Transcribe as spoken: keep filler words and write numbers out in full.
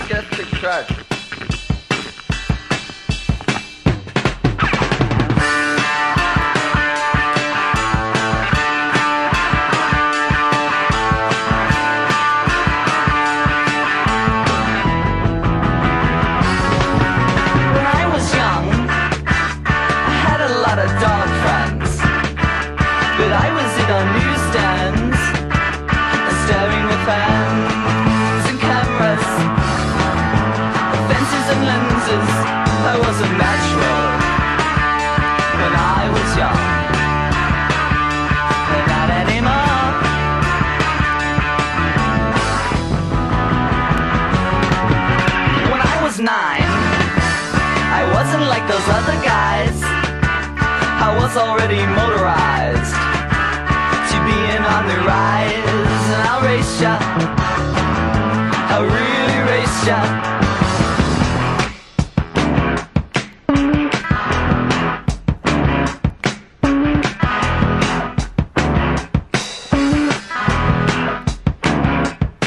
get the track. When I was young, I had a lot of dog friends, but I was in on newsstands, staring with fans and cameras, fences and lenses. I wasn't natural when I was young, but not anymore. When I was nine, I wasn't like those other guys. I was already motorized to be in on the rise. And I'll race ya, I'll really race ya.